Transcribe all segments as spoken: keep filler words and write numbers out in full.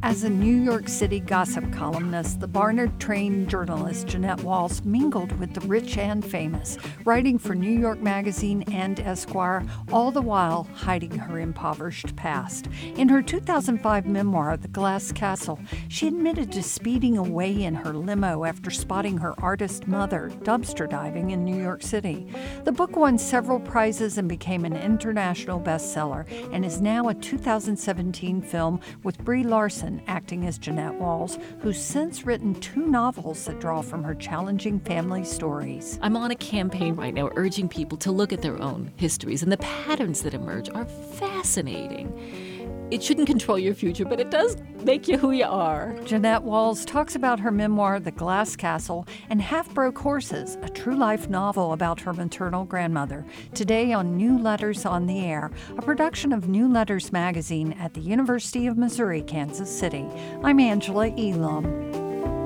As a New York City gossip columnist, the Barnard-trained journalist Jeannette Walls mingled with the rich and famous, writing for New York Magazine and Esquire, all the while hiding her impoverished past. In her two thousand five memoir, The Glass Castle, she admitted to speeding away in her limo after spotting her artist mother dumpster diving in New York City. The book won several prizes and became an international bestseller, and is now a two thousand seventeen film with Brie Larson acting as Jeannette Walls, who's since written two novels that draw from her challenging family stories. I'm on a campaign right now urging people to look at their own histories, and the patterns that emerge are fascinating. It shouldn't control your future, but it does make you who you are. Jeannette Walls talks about her memoir, The Glass Castle, and Half Broke Horses, a true-life novel about her maternal grandmother, today on New Letters on the Air, a production of New Letters magazine at the University of Missouri, Kansas City. I'm Angela Elam.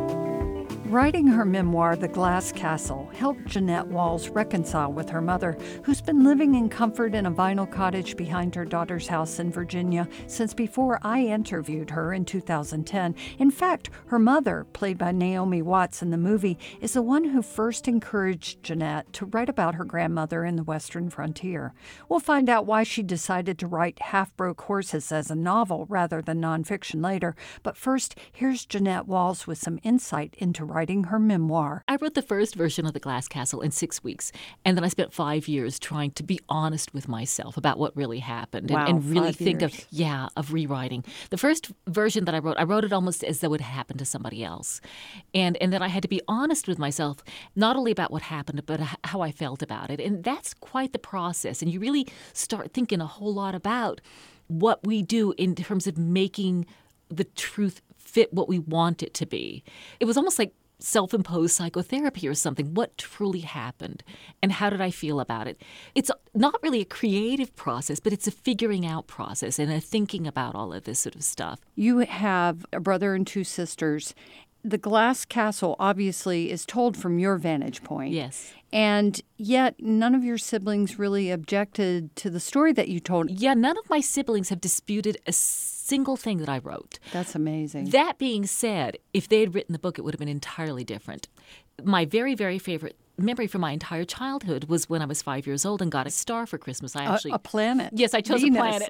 Writing her memoir, The Glass Castle, helped Jeannette Walls reconcile with her mother, who's been living in comfort in a vinyl cottage behind her daughter's house in Virginia since before I interviewed her in two thousand ten. In fact, her mother, played by Naomi Watts in the movie, is the one who first encouraged Jeannette to write about her grandmother in the Western frontier. We'll find out why she decided to write Half Broke Horses as a novel rather than nonfiction later. But first, here's Jeannette Walls with some insight into writing her memoir. I wrote the first version of The Glass Castle in six weeks, and then I spent five years trying to be honest with myself about what really happened. Wow, and, and really think years. of, yeah, of rewriting. The first version that I wrote, I wrote it almost as though it happened to somebody else. And, and then I had to be honest with myself, not only about what happened, but how I felt about it. And that's quite the process. And you really start thinking a whole lot about what we do in terms of making the truth fit what we want it to be. It was almost like self-imposed psychotherapy or something. What truly happened and how did I feel about it? It's not really a creative process, but it's a figuring out process and a thinking about all of this sort of stuff. You have a brother and two sisters. The Glass Castle obviously is told from your vantage point. Yes. And yet none of your siblings really objected to the story that you told. Yeah, none of my siblings have disputed a single thing that I wrote. That's amazing. That being said, if they had written the book, it would have been entirely different. My very, very favorite memory from my entire childhood was when I was five years old and got a star for Christmas. I actually a, a planet. Yes, I chose Venus. a planet.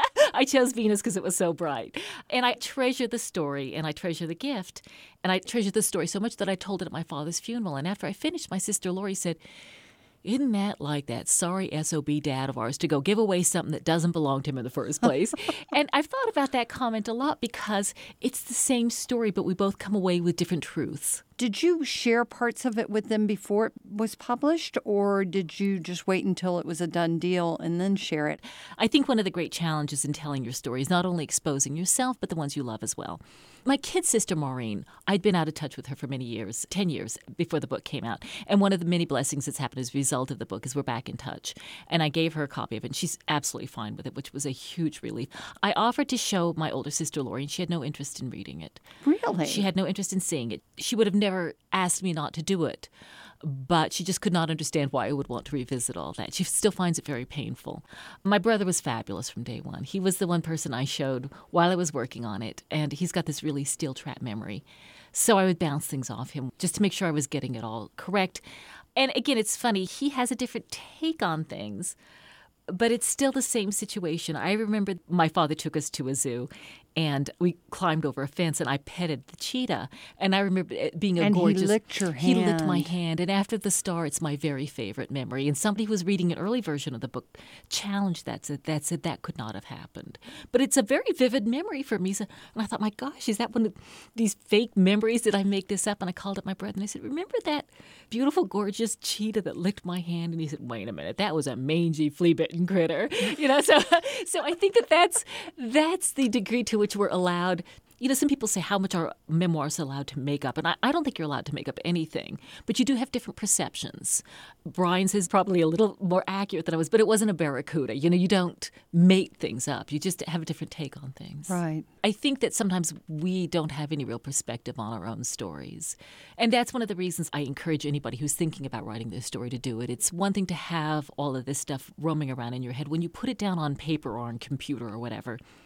I chose Venus because it was so bright. And I treasure the story and I treasure the gift. And I treasure the story so much that I told it at my father's funeral. And after I finished, my sister Lori said, "Isn't that like that sorry S O B dad of ours to go give away something that doesn't belong to him in the first place?" And I've thought about that comment a lot because it's the same story, but we both come away with different truths. Did you share parts of it with them before it was published, or did you just wait until it was a done deal and then share it? I think one of the great challenges in telling your story is not only exposing yourself, but the ones you love as well. My kid sister, Maureen, I'd been out of touch with her for many years, ten years before the book came out. And one of the many blessings that's happened as a result of the book is we're back in touch. And I gave her a copy of it, and she's absolutely fine with it, which was a huge relief. I offered to show my older sister, Lori, and she had no interest in reading it. Really? She had no interest in seeing it. She would have never asked me not to do it, but she just could not understand why I would want to revisit all that. She still finds it very painful. My brother was fabulous from day one. He was the one person I showed while I was working on it, and he's got this really steel trap memory. So I would bounce things off him just to make sure I was getting it all correct. And again, it's funny, he has a different take on things, but it's still the same situation. I remember my father took us to a zoo, and we climbed over a fence, and I petted the cheetah. And I remember it being a and gorgeous... he licked your hand. He licked my hand. And after the star, it's my very favorite memory. And somebody who was reading an early version of the book challenged that, said that, said that could not have happened. But it's a very vivid memory for me. So, and I thought, my gosh, is that one of these fake memories? Did I make this up? And I called up my brother, and I said, remember that beautiful, gorgeous cheetah that licked my hand? And he said, wait a minute, that was a mangy, flea-bitten critter. You know, so so I think that that's, that's the degree to which we're allowed. You know, some people say how much are memoirs allowed to make up, and I, I don't think you're allowed to make up anything, but you do have different perceptions. Brian's is probably a little more accurate than I was, but it wasn't a barracuda. You know, you don't make things up. You just have a different take on things. Right. I think that sometimes we don't have any real perspective on our own stories, and that's one of the reasons I encourage anybody who's thinking about writing their story to do it. It's one thing to have all of this stuff roaming around in your head. When you put it down on paper or on computer or whatever,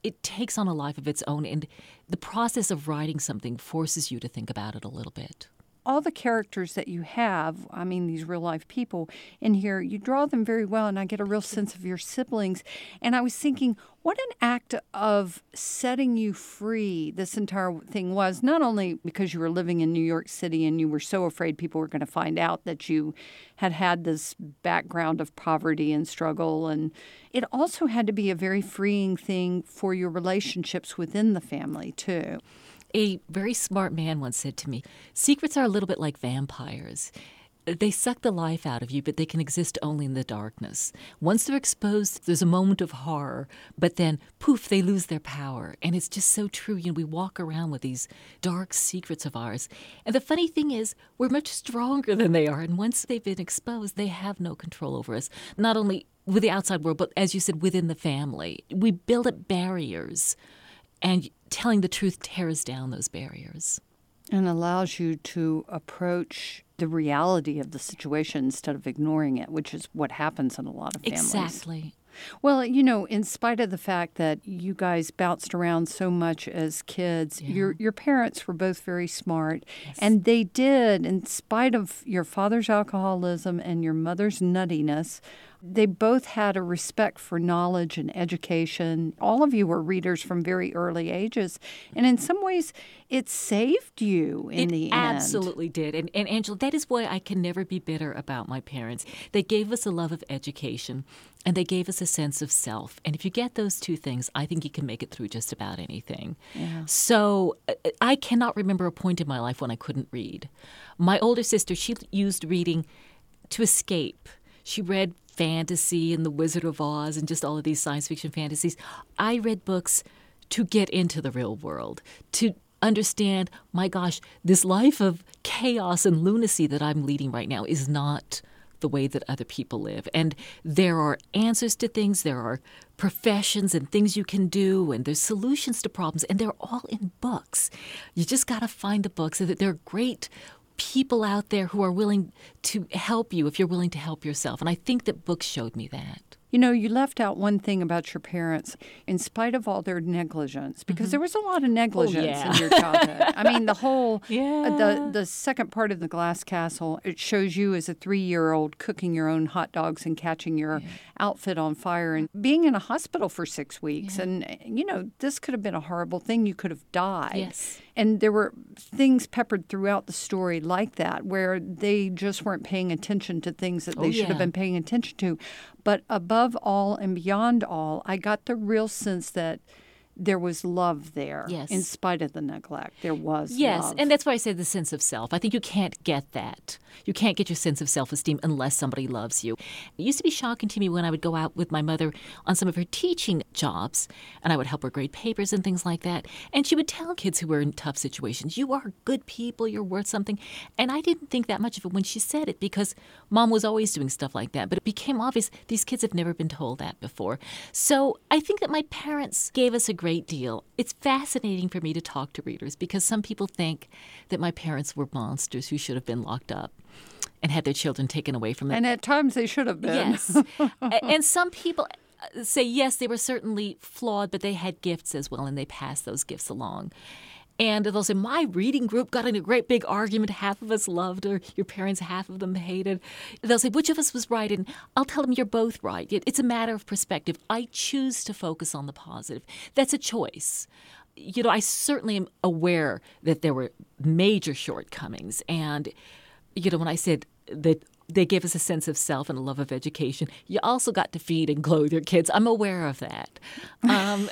it takes on a life of its own, and the process of writing something forces you to think about it a little bit. All the characters that you have, I mean, these real life people in here, you draw them very well, and I get a real sense of your siblings. And I was thinking, what an act of setting you free this entire thing was, not only because you were living in New York City and you were so afraid people were going to find out that you had had this background of poverty and struggle, and it also had to be a very freeing thing for your relationships within the family, too. A very smart man once said to me, secrets are a little bit like vampires. They suck the life out of you, but they can exist only in the darkness. Once they're exposed, there's a moment of horror, but then, poof, they lose their power. And it's just so true. You know, we walk around with these dark secrets of ours. And the funny thing is, we're much stronger than they are. And once they've been exposed, they have no control over us. Not only with the outside world, but as you said, within the family. We build up barriers, and telling the truth tears down those barriers. And allows you to approach the reality of the situation instead of ignoring it, which is what happens in a lot of families. Exactly. Well, you know, in spite of the fact that you guys bounced around so much as kids, yeah. your your parents were both very smart. Yes. And they did, in spite of your father's alcoholism and your mother's nuttiness, they both had a respect for knowledge and education. All of you were readers from very early ages. And in some ways, it saved you in it the end. It absolutely did. And, and Angela, that is why I can never be bitter about my parents. They gave us a love of education, and they gave us a sense of self. And if you get those two things, I think you can make it through just about anything. Yeah. So I cannot remember a point in my life when I couldn't read. My older sister, she used reading to escape. She read fantasy and The Wizard of Oz and just all of these science fiction fantasies. I read books to get into the real world, to understand, my gosh, this life of chaos and lunacy that I'm leading right now is not the way that other people live. And there are answers to things, there are professions and things you can do, and there's solutions to problems, and they're all in books. You just got to find the books. So that there are great people out there who are willing to help you if you're willing to help yourself. And I think that books showed me that. You know, you left out one thing about your parents, in spite of all their negligence, because mm-hmm. there was a lot of negligence oh, yeah. in your childhood. I mean, the whole, yeah. the the second part of The Glass Castle, it shows you as a three-year-old cooking your own hot dogs and catching your yeah. outfit on fire and being in a hospital for six weeks. Yeah. And, you know, this could have been a horrible thing. You could have died. Yes. And there were things peppered throughout the story like that, where they just weren't paying attention to things that they oh, should yeah. have been paying attention to. But above all and beyond all, I got the real sense that there was love there. Yes. In spite of the neglect, there was yes, love. And that's why I say the sense of self. I think you can't get that. You can't get your sense of self-esteem unless somebody loves you. It used to be shocking to me when I would go out with my mother on some of her teaching jobs, and I would help her grade papers and things like that. And she would tell kids who were in tough situations, you are good people, you're worth something. And I didn't think that much of it when she said it because Mom was always doing stuff like that. But it became obvious these kids have never been told that before. So I think that my parents gave us a great deal. It's fascinating for me to talk to readers because some people think that my parents were monsters who should have been locked up and had their children taken away from them. And at times they should have been. Yes. And some people say, yes, they were certainly flawed, but they had gifts as well, and they passed those gifts along. And they'll say, my reading group got in a great big argument. Half of us loved her. Your parents, half of them hated. They'll say, which of us was right? And I'll tell them, you're both right. It's a matter of perspective. I choose to focus on the positive. That's a choice. You know, I certainly am aware that there were major shortcomings. And, you know, when I said that they gave us a sense of self and a love of education, you also got to feed and clothe your kids. I'm aware of that. Um,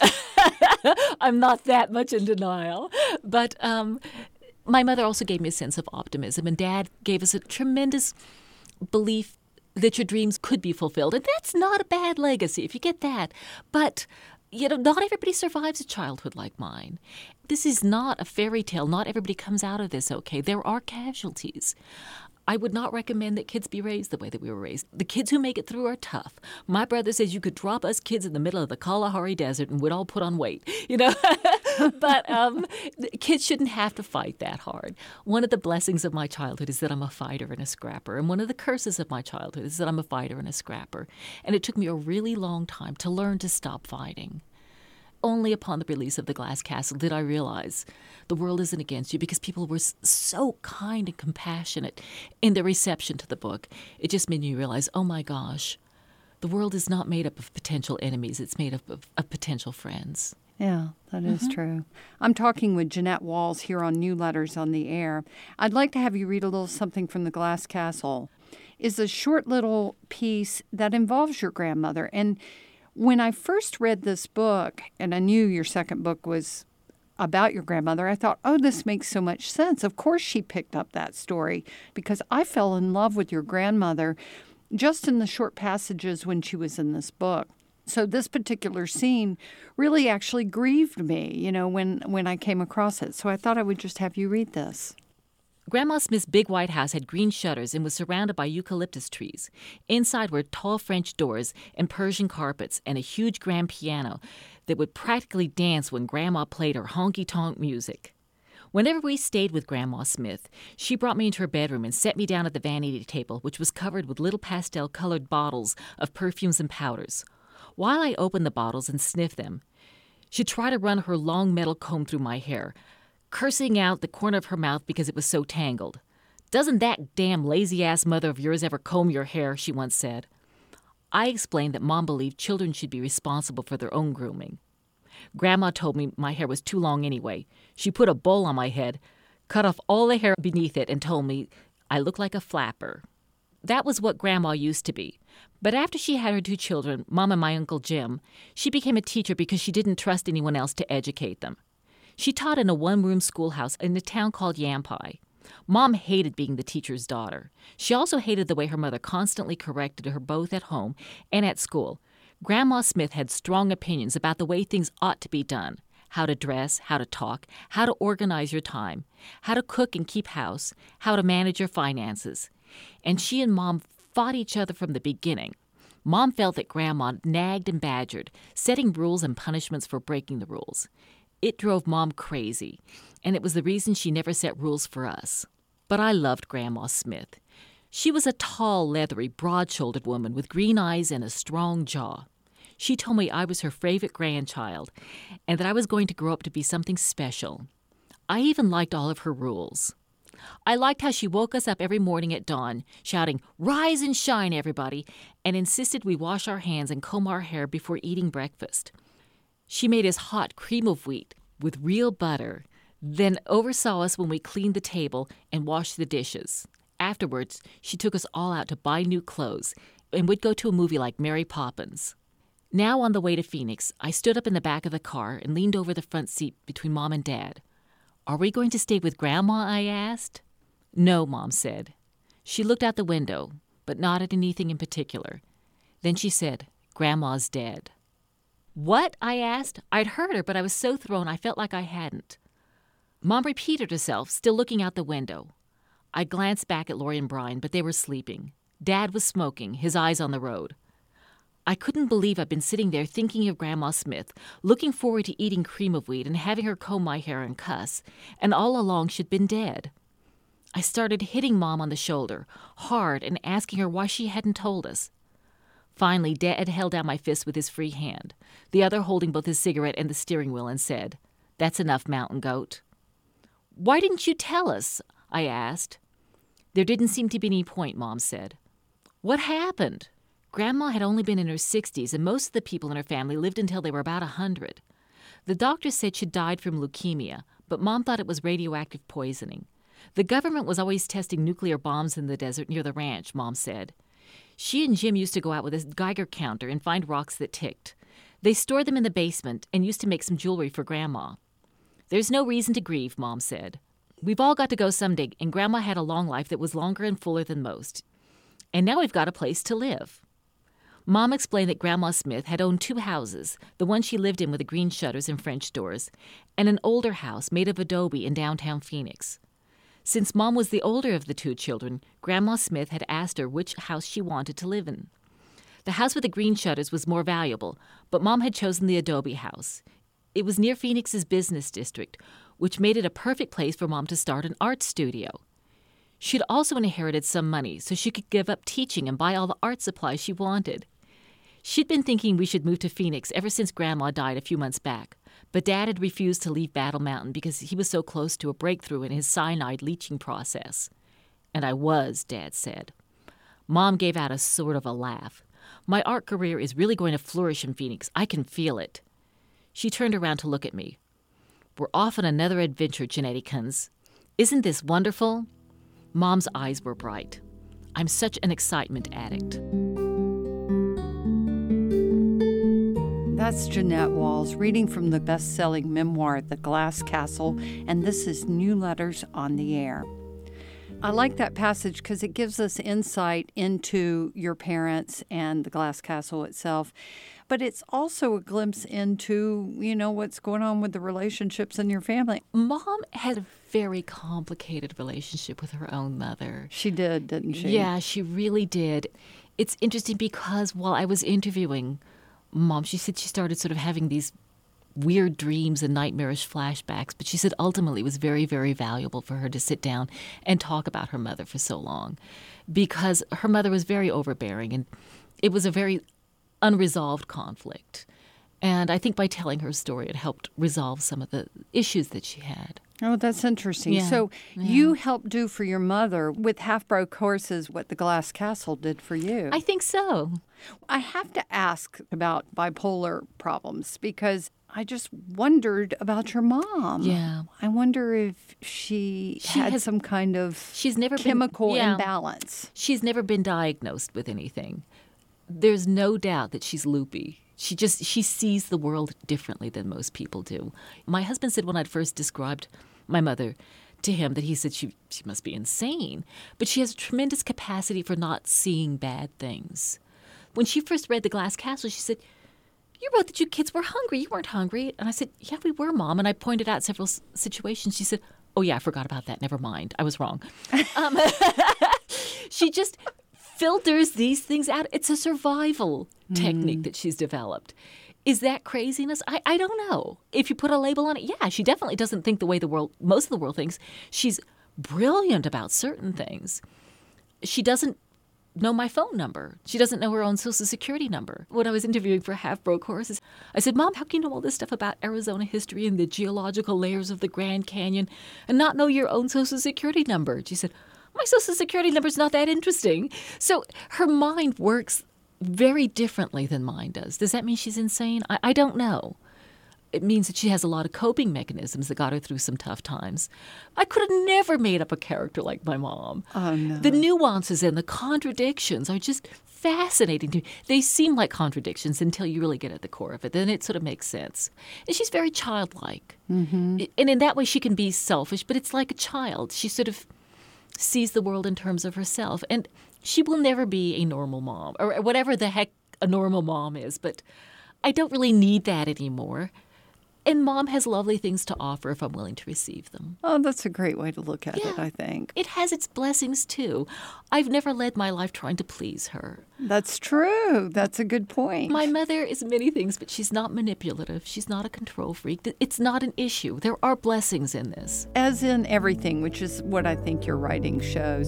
I'm not that much in denial. But um, my mother also gave me a sense of optimism, and Dad gave us a tremendous belief that your dreams could be fulfilled. And that's not a bad legacy, if you get that. But you know, not everybody survives a childhood like mine. This is not a fairy tale. Not everybody comes out of this okay. There are casualties. I would not recommend that kids be raised the way that we were raised. The kids who make it through are tough. My brother says you could drop us kids in the middle of the Kalahari Desert and we'd all put on weight, you know. But um, kids shouldn't have to fight that hard. One of the blessings of my childhood is that I'm a fighter and a scrapper. And one of the curses of my childhood is that I'm a fighter and a scrapper. And it took me a really long time to learn to stop fighting. only upon the release of the glass castle did I realize the world isn't against you, because people were so kind and compassionate in their reception to the book. It just made me realize, oh my gosh, the world is not made up of potential enemies. It's made up of, of potential friends. Yeah, that Mm-hmm. is true. I'm talking with Jeanette Walls here on New Letters on the Air. I'd like to have you read a little something from The Glass Castle. It's a short little piece that involves your grandmother. And when I first read this book, and I knew your second book was about your grandmother, I thought, oh, this makes so much sense. Of course she picked up that story, because I fell in love with your grandmother just in the short passages when she was in this book. So this particular scene really actually grieved me, you know, when, when I came across it. So I thought I would just have you read this. Grandma Smith's big white house had green shutters and was surrounded by eucalyptus trees. Inside were tall French doors and Persian carpets and a huge grand piano that would practically dance when Grandma played her honky-tonk music. Whenever we stayed with Grandma Smith, she brought me into her bedroom and set me down at the vanity table, which was covered with little pastel-colored bottles of perfumes and powders. While I opened the bottles and sniffed them, she'd try to run her long metal comb through my hair, cursing out the corner of her mouth because it was so tangled. "Doesn't that damn lazy-ass mother of yours ever comb your hair?" she once said. I explained that Mom believed children should be responsible for their own grooming. Grandma told me my hair was too long anyway. She put a bowl on my head, cut off all the hair beneath it, and told me I looked like a flapper. That was what Grandma used to be. But after she had her two children, Mom and my Uncle Jim, she became a teacher because she didn't trust anyone else to educate them. She taught in a one-room schoolhouse in a town called Yampai. Mom hated being the teacher's daughter. She also hated the way her mother constantly corrected her both at home and at school. Grandma Smith had strong opinions about the way things ought to be done: how to dress, how to talk, how to organize your time, how to cook and keep house, how to manage your finances. And she and Mom fought each other from the beginning. Mom felt that Grandma nagged and badgered, setting rules and punishments for breaking the rules. It drove Mom crazy, and it was the reason she never set rules for us. But I loved Grandma Smith. She was a tall, leathery, broad-shouldered woman with green eyes and a strong jaw. She told me I was her favorite grandchild and that I was going to grow up to be something special. I even liked all of her rules. I liked how she woke us up every morning at dawn, shouting, "Rise and shine, everybody," and insisted we wash our hands and comb our hair before eating breakfast. She made us hot cream of wheat with real butter, then oversaw us when we cleaned the table and washed the dishes. Afterwards, she took us all out to buy new clothes and would go to a movie like Mary Poppins. Now on the way to Phoenix, I stood up in the back of the car and leaned over the front seat between Mom and Dad. "Are we going to stay with Grandma?" I asked. "No," Mom said. She looked out the window, but not at anything in particular. Then she said, "Grandma's dead." "What?" I asked. I'd heard her, but I was so thrown I felt like I hadn't. Mom repeated herself, still looking out the window. I glanced back at Lori and Brian, but they were sleeping. Dad was smoking, his eyes on the road. I couldn't believe I'd been sitting there thinking of Grandma Smith, looking forward to eating cream of wheat and having her comb my hair and cuss, and all along she'd been dead. I started hitting Mom on the shoulder, hard, and asking her why she hadn't told us. Finally, Dad held down my fist with his free hand, the other holding both his cigarette and the steering wheel, and said, "That's enough, Mountain Goat." "Why didn't you tell us?" I asked. "There didn't seem to be any point," Mom said. "What happened?" Grandma had only been in her sixties, and most of the people in her family lived until they were about a hundred. The doctor said she'd died from leukemia, but Mom thought it was radioactive poisoning. The government was always testing nuclear bombs in the desert near the ranch, Mom said. She and Jim used to go out with a Geiger counter and find rocks that ticked. They stored them in the basement and used to make some jewelry for Grandma. "There's no reason to grieve," Mom said. "We've all got to go someday, and Grandma had a long life that was longer and fuller than most. And now we've got a place to live." Mom explained that Grandma Smith had owned two houses, the one she lived in with the green shutters and French doors, and an older house made of adobe in downtown Phoenix. Since Mom was the older of the two children, Grandma Smith had asked her which house she wanted to live in. The house with the green shutters was more valuable, but Mom had chosen the adobe house. It was near Phoenix's business district, which made it a perfect place for Mom to start an art studio. She'd also inherited some money, so she could give up teaching and buy all the art supplies she wanted. She'd been thinking we should move to Phoenix ever since Grandma died a few months back. But Dad had refused to leave Battle Mountain because he was so close to a breakthrough in his cyanide leaching process. And I was, Dad said. Mom gave out a sort of a laugh. My art career is really going to flourish in Phoenix. I can feel it. She turned around to look at me. We're off on another adventure, Geneticans. Isn't this wonderful? Mom's eyes were bright. I'm such an excitement addict. That's Jeanette Walls reading from the best-selling memoir, The Glass Castle, and this is New Letters on the Air. I like that passage because it gives us insight into your parents and the Glass Castle itself, but it's also a glimpse into, you know, what's going on with the relationships in your family. Mom had a very complicated relationship with her own mother. She did, didn't she? Yeah, she really did. It's interesting because while I was interviewing Mom, she said she started sort of having these weird dreams and nightmarish flashbacks, but she said ultimately it was very, very valuable for her to sit down and talk about her mother for so long because her mother was very overbearing and it was a very unresolved conflict. And I think by telling her story, it helped resolve some of the issues that she had. Oh, that's interesting. Yeah, so yeah. you helped do for your mother with Half-Broke Horses what the Glass Castle did for you. I think so. I have to ask about bipolar problems because I just wondered about your mom. Yeah. I wonder if she, She had has- some kind of She's never chemical been, yeah. imbalance. She's never been diagnosed with anything. There's no doubt that she's loopy. She just, she sees the world differently than most people do. My husband said when I'd first described my mother to him that he said she, she must be insane, but she has a tremendous capacity for not seeing bad things. When she first read The Glass Castle, she said, you wrote that you kids were hungry. You weren't hungry. And I said, yeah, we were, Mom. And I pointed out several s- situations. She said, oh, yeah, I forgot about that. Never mind. I was wrong. Um, she just filters these things out. It's a survival mm. technique that she's developed. Is that craziness? I, I don't know. If you put a label on it, yeah, she definitely doesn't think the way the world, most of the world thinks. She's brilliant about certain things. She doesn't know my phone number. She doesn't know her own Social Security number. When I was interviewing for Half-Broke Horses, I said, Mom, how can you know all this stuff about Arizona history and the geological layers of the Grand Canyon and not know your own Social Security number? She said, my Social Security number's not that interesting. So her mind works very differently than mine does. Does that mean she's insane? I, I don't know. It means that she has a lot of coping mechanisms that got her through some tough times. I could have never made up a character like my mom. Oh, no. The nuances and the contradictions are just fascinating to me. They seem like contradictions until you really get at the core of it. Then it sort of makes sense. And she's very childlike. Mm-hmm. And in that way, she can be selfish, but it's like a child. She sort of sees the world in terms of herself. And she will never be a normal mom, or whatever the heck a normal mom is. But I don't really need that anymore. And Mom has lovely things to offer if I'm willing to receive them. Oh, that's a great way to look at Yeah. it, I think. It has its blessings, too. I've never led my life trying to please her. That's true. That's a good point. My mother is many things, but she's not manipulative. She's not a control freak. It's not an issue. There are blessings in this. As in everything, which is what I think your writing shows.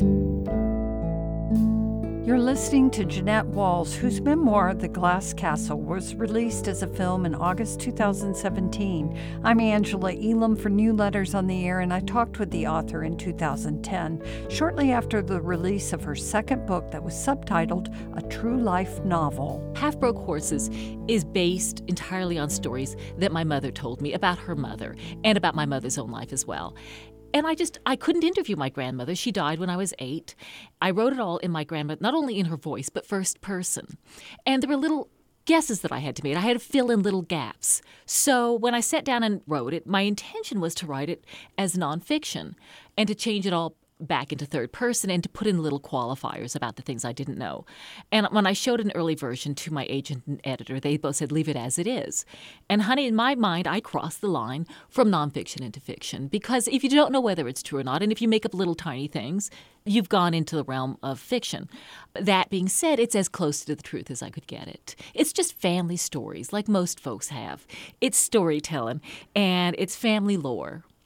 You're listening to Jeanette Walls, whose memoir, The Glass Castle, was released as a film in August two thousand seventeen. I'm Angela Elam for New Letters on the Air, and I talked with the author in two thousand ten, shortly after the release of her second book that was subtitled A True Life Novel. Half-Broke Horses is based entirely on stories that my mother told me about her mother and about my mother's own life as well. And I just, I couldn't interview my grandmother. She died when I was eight. I wrote it all in my grandmother, not only in her voice, but first person. And there were little guesses that I had to make. I had to fill in little gaps. So when I sat down and wrote it, my intention was to write it as nonfiction and to change it all back into third person and to put in little qualifiers about the things I didn't know. And when I showed an early version to my agent and editor, they both said, leave it as it is. And honey, in my mind, I crossed the line from nonfiction into fiction because if you don't know whether it's true or not, and if you make up little tiny things, you've gone into the realm of fiction. That being said, it's as close to the truth as I could get it. It's just family stories like most folks have. It's storytelling and it's family lore.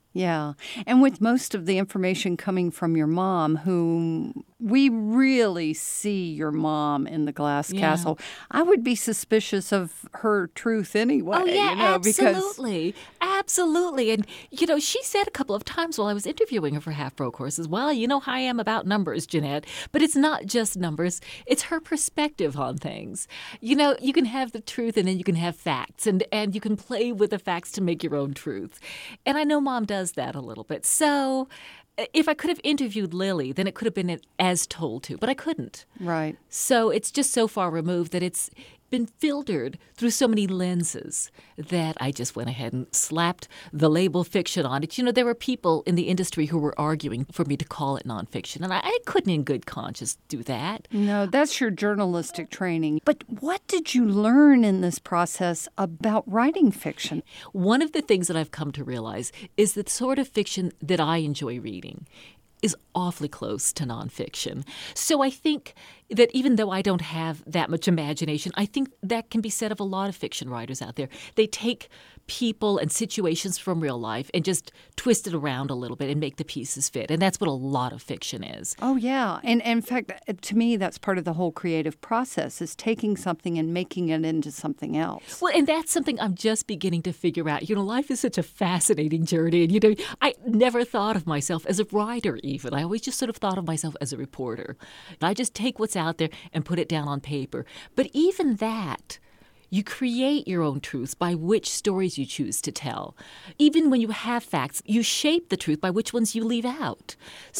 Yeah. And with most of the information coming from your mom, whom we really see your mom in the Glass Yeah. Castle, I would be suspicious of her truth anyway. Oh, yeah, you know, because absolutely. Absolutely. And, you know, she said a couple of times while I was interviewing her for Half Broke Horses, well, you know how I am about numbers, Jeanette. But it's not just numbers. It's her perspective on things. You know, you can have the truth and then you can have facts. And, and you can play with the facts to make your own truth. And I know Mom does that a little bit. So if I could have interviewed Lily, then it could have been as told to. But I couldn't. Right. So it's just so far removed that it's been filtered through so many lenses that I just went ahead and slapped the label fiction on it. You know, there were people in the industry who were arguing for me to call it nonfiction, and I, I couldn't in good conscience do that. No, that's your journalistic training. But what did you learn in this process about writing fiction? One of the things that I've come to realize is that the sort of fiction that I enjoy reading is awfully close to nonfiction. So I think that even though I don't have that much imagination, I think that can be said of a lot of fiction writers out there. They take people and situations from real life and just twist it around a little bit and make the pieces fit. And that's what a lot of fiction is. Oh, yeah. And, and in fact, to me, that's part of the whole creative process, is taking something and making it into something else. Well, and that's something I'm just beginning to figure out. You know, life is such a fascinating journey. And, you know, I never thought of myself as a writer even. I always just sort of thought of myself as a reporter. And I just take what's out there and put it down on paper. But even that, you create your own truths by which stories you choose to tell. Even when you have facts, you shape the truth by which ones you leave out.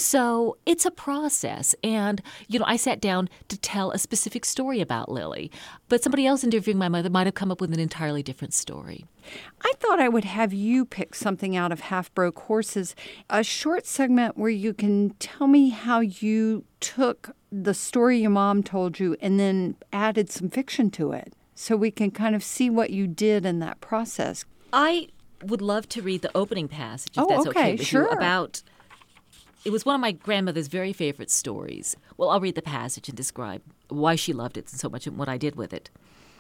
So it's a process. And, you know, I sat down to tell a specific story about Lily, but somebody else interviewing my mother might have come up with an entirely different story. I thought I would have you pick something out of Half Broke Horses, a short segment where you can tell me how you took the story your mom told you and then added some fiction to it, so we can kind of see what you did in that process. I would love to read the opening passage, if oh, that's okay, okay with sure. you, about... It was one of my grandmother's very favorite stories. Well, I'll read the passage and describe why she loved it so much and what I did with it.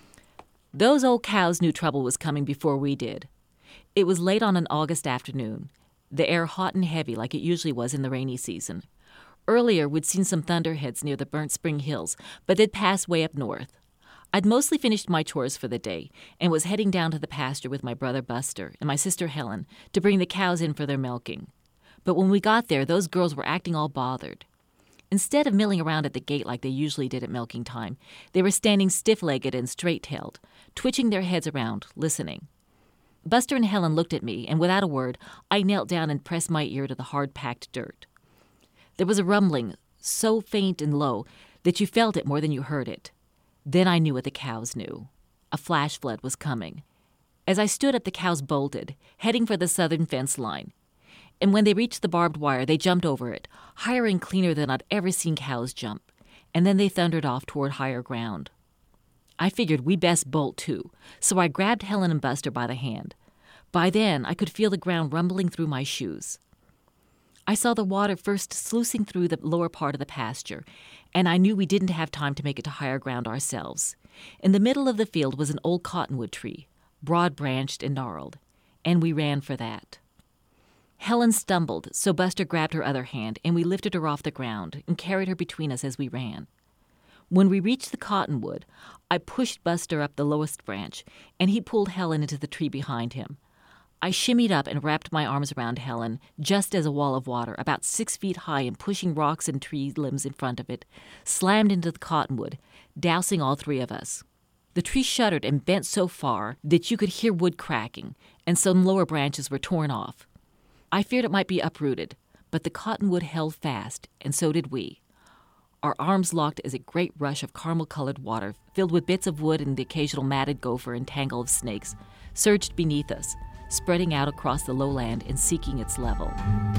Those old cows knew trouble was coming before we did. It was late on an August afternoon, the air hot and heavy like it usually was in the rainy season. Earlier, we'd seen some thunderheads near the Burnt Spring Hills, but they'd passed way up north. I'd mostly finished my chores for the day and was heading down to the pasture with my brother Buster and my sister Helen to bring the cows in for their milking. But when we got there, those girls were acting all bothered. Instead of milling around at the gate like they usually did at milking time, they were standing stiff-legged and straight-tailed, twitching their heads around, listening. Buster and Helen looked at me, and without a word, I knelt down and pressed my ear to the hard-packed dirt. There was a rumbling, so faint and low that you felt it more than you heard it. Then I knew what the cows knew. A flash flood was coming. As I stood up, the cows bolted, heading for the southern fence line. And when they reached the barbed wire, they jumped over it, higher and cleaner than I'd ever seen cows jump. And then they thundered off toward higher ground. I figured we'd best bolt too, so I grabbed Helen and Buster by the hand. By then, I could feel the ground rumbling through my shoes. I saw the water first sluicing through the lower part of the pasture, and I knew we didn't have time to make it to higher ground ourselves. In the middle of the field was an old cottonwood tree, broad-branched and gnarled, and we ran for that. Helen stumbled, so Buster grabbed her other hand, and we lifted her off the ground and carried her between us as we ran. When we reached the cottonwood, I pushed Buster up the lowest branch, and he pulled Helen into the tree behind him. I shimmied up and wrapped my arms around Helen, just as a wall of water, about six feet high and pushing rocks and tree limbs in front of it, slammed into the cottonwood, dousing all three of us. The tree shuddered and bent so far that you could hear wood cracking, and some lower branches were torn off. I feared it might be uprooted, but the cottonwood held fast, and so did we. Our arms locked as a great rush of caramel-colored water, filled with bits of wood and the occasional matted gopher and tangle of snakes, surged beneath us, spreading out across the lowland and seeking its level.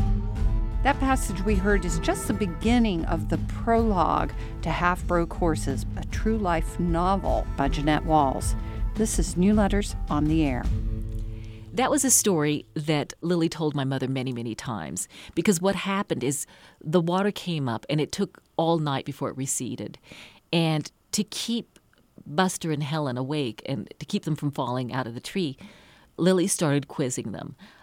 That passage we heard is just the beginning of the prologue to Half Broke Horses, a true life novel by Jeanette Walls. This is New Letters on the Air. That was a story that Lily told my mother many, many times, because what happened is the water came up and it took all night before it receded. And to keep Buster and Helen awake and to keep them from falling out of the tree, Lily started quizzing them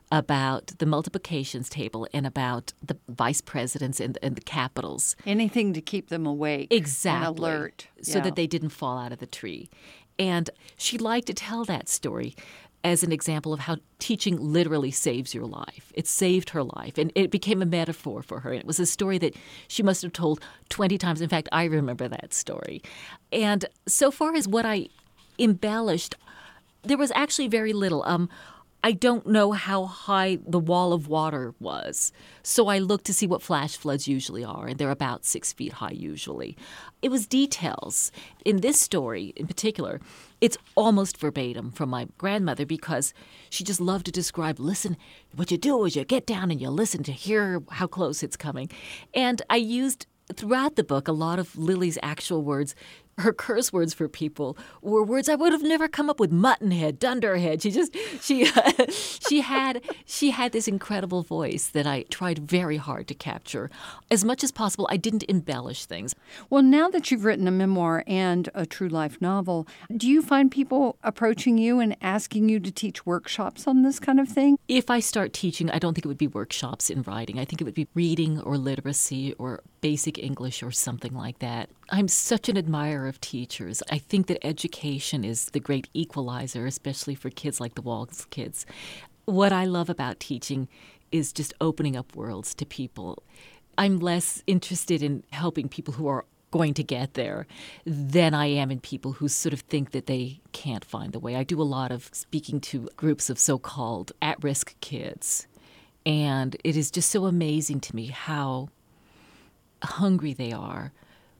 about the multiplications table and about the vice presidents and, and the capitals. Anything to keep them awake Exactly. and alert. So Yeah. that they didn't fall out of the tree. And she liked to tell that story as an example of how teaching literally saves your life. It saved her life, and it became a metaphor for her. It was a story that she must have told twenty times. In fact, I remember that story. And so far as what I embellished, there was actually very little. Um, I don't know how high the wall of water was, so I looked to see what flash floods usually are, and they're about six feet high usually. It was details. In this story in particular, it's almost verbatim from my grandmother because she just loved to describe, listen, what you do is you get down and you listen to hear how close it's coming. And I used throughout the book a lot of Lily's actual words. Her curse words for people were words I would have never come up with: muttonhead, dunderhead. She just she she had she had this incredible voice that I tried very hard to capture. As much as possible, I didn't embellish things. Well, now that you've written a memoir and a true life novel, do you find people approaching you and asking you to teach workshops on this kind of thing? If I start teaching, I don't think it would be workshops in writing. I think it would be reading or literacy or basic English or something like that. I'm such an admirer of teachers. I think that education is the great equalizer, especially for kids like the Walls kids. What I love about teaching is just opening up worlds to people. I'm less interested in helping people who are going to get there than I am in people who sort of think that they can't find the way. I do a lot of speaking to groups of so-called at-risk kids, and it is just so amazing to me how hungry they are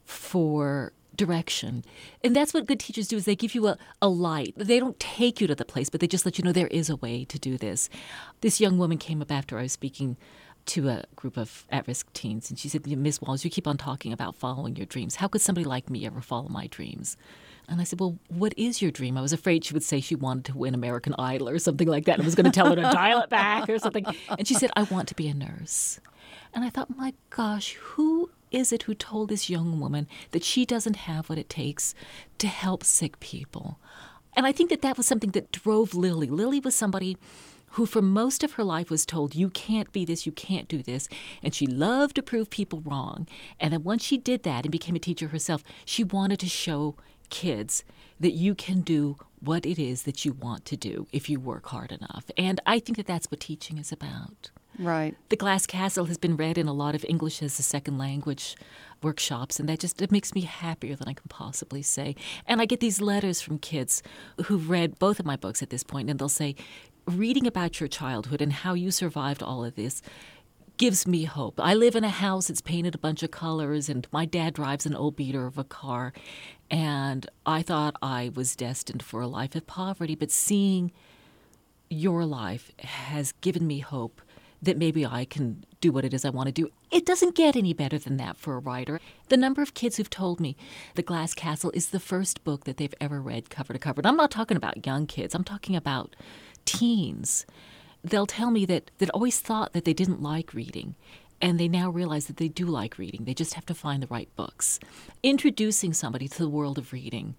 for direction. And that's what good teachers do, is they give you a, a light. They don't take you to the place, but they just let you know there is a way to do this. This young woman came up after I was speaking to a group of at-risk teens, and she said, Miss Walls, you keep on talking about following your dreams. How could somebody like me ever follow my dreams? And I said, well, what is your dream? I was afraid she would say she wanted to win American Idol or something like that. And I was going to tell her to dial it back or something. And she said, I want to be a nurse. And I thought, my gosh, who is it who told this young woman that she doesn't have what it takes to help sick people? And I think that that was something that drove Lily. Lily was somebody who for most of her life was told, you can't be this, you can't do this. And she loved to prove people wrong. And then once she did that and became a teacher herself, she wanted to show kids that you can do what it is that you want to do if you work hard enough. And I think that that's what teaching is about. Right. The Glass Castle has been read in a lot of English as a second language workshops, and that just it makes me happier than I can possibly say. And I get these letters from kids who've read both of my books at this point, and they'll say, reading about your childhood and how you survived all of this gives me hope. I live in a house that's painted a bunch of colors, and my dad drives an old beater of a car, and I thought I was destined for a life of poverty, but seeing your life has given me hope that maybe I can do what it is I want to do. It doesn't get any better than that for a writer. The number of kids who've told me The Glass Castle is the first book that they've ever read cover to cover. And I'm not talking about young kids. I'm talking about teens. They'll tell me that that always thought that they didn't like reading, and they now realize that they do like reading. They just have to find the right books. Introducing somebody to the world of reading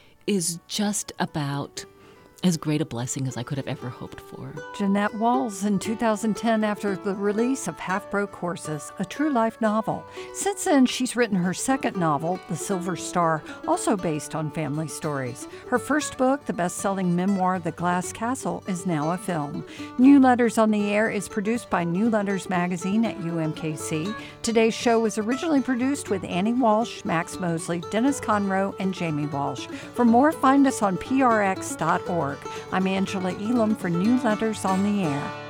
is just about as great a blessing as I could have ever hoped for. Jeanette Walls in two thousand ten after the release of Half Broke Horses, a true life novel. Since then, she's written her second novel, The Silver Star, also based on family stories. Her first book, the best-selling memoir, The Glass Castle, is now a film. New Letters on the Air is produced by New Letters Magazine at U M K C. Today's show was originally produced with Annie Walsh, Max Mosley, Dennis Conroe, and Jamie Walsh. For more, find us on P R X dot org. I'm Angela Elam for New Letters on the Air.